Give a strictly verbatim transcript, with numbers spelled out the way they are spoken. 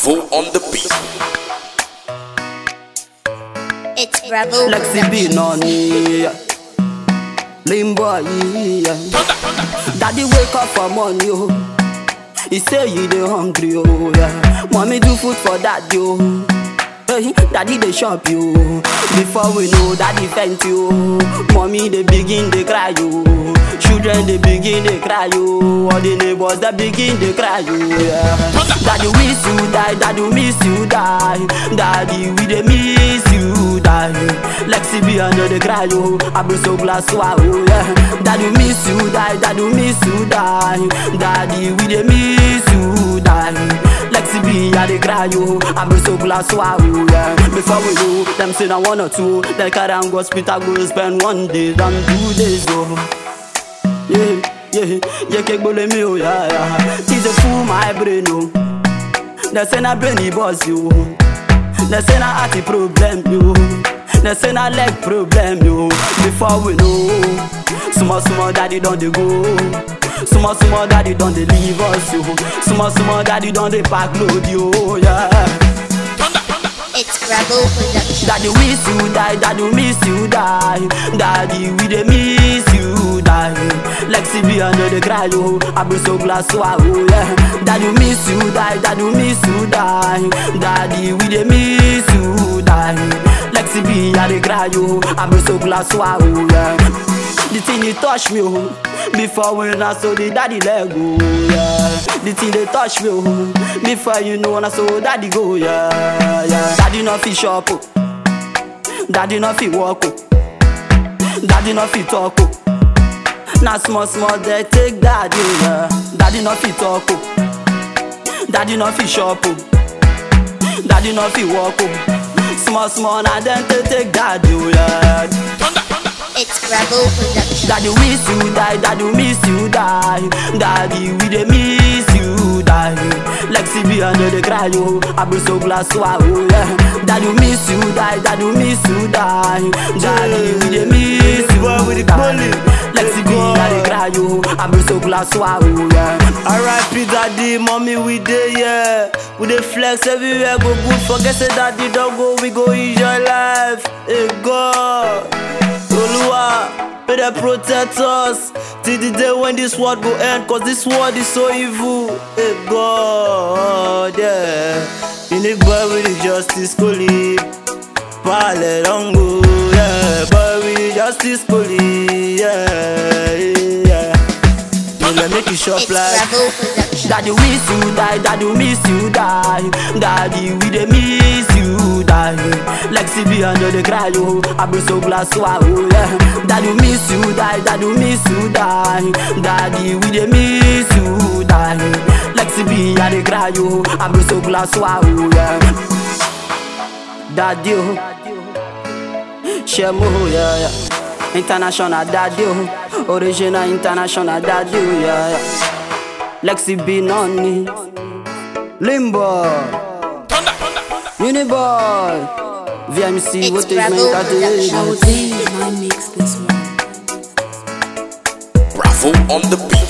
Bravo on the beat. It's Bravo. Lexi B Noni, Limbo, yeah. Daddy wake up for money, oh. He say you dey hungry, oh yeah. Mommy do food for daddy, oh. Hey, daddy dey shop you. Before we know, daddy faint you. Mommy they begin they cry you. Children they begin they cry you. All the neighbors they begin they cry you. Yeah. Daddy miss you die, daddy miss you die. Daddy we dey miss you die. Lexi B under the cry you. I be so glad so I oh yeah. Daddy miss you die, daddy miss you die. Daddy we dey miss you die. Lexi B I dey cry you. I be so glad so I oh yeah. Before we go, them say na one or two. Then carry am go hospital go spend one day, them two days oh. Yeah, yeah, yeah, can't believe me, oh, yeah, yeah. She's a fool, my brain, oh. They say na brainy boss, you. They say na heart problem, you. They say na leg problem, you. Before we know, small, small daddy don't they go. Small, small daddy don't they leave us, you. Small, small daddy don't they pack load, you, yeah. It's Bravo Production. Daddy miss you die, daddy miss you die. Daddy we dey miss you die. Lexi B under the cry oh, I be so glad so I oh yeah. Daddy miss you die, daddy miss you die. Daddy we dey miss you die. Lexi B I dey cry oh, I be so glad so I oh yeah. The thing they touch me oh, before when I saw the daddy leg go yeah. The thing they touch me oh, before you know when I saw daddy go yeah, yeah. Daddy no fit shop oh, daddy no fit walk oh, daddy no fit talk oh. Now small small they take daddy yeah. Daddy no fit talk oh, daddy no fit shop oh, daddy no fit walk oh. Small small now then they take daddy yeah. It's Bravo Production. Daddy miss you die, daddy miss you die. Daddy we dey miss you die. Lexi B under the cry oh, I be so glad so I oh yeah. Daddy miss you die, daddy miss you die. Daddy we dey miss you die. Lexi B under the cry oh, I be so glad so I oh yeah. R I P daddy, mommy we dey yeah. We dey flex everywhere, go good. Forget say daddy don't go, we go enjoy life. Hey God. Oluwa, may they protect us till the day when this world go end, cause this world is so evil. Hey God, yeah. You need boy with the justice colleague. Pale don't go, yeah. Boy with the justice colleague, yeah, yeah. You let make it shop It's like Bravo Production. Daddy miss you die, daddy miss you die. Daddy we dey miss you die. Lexi B under the cry oh, I be so glad so I oh yeah. Daddy miss you die, daddy miss you die. Daddy we dey miss you die. Lexi B I dey cry oh, I be so glad so I oh yeah. Daddy oh, Shemo yeah yeah. International daddy oh, original international daddy oh yeah, yeah. Lexi B Noni, Limbo, Uniboy, V M C, It's what is Bravo my Production. entertainment? I mix this one. Bravo on the beat.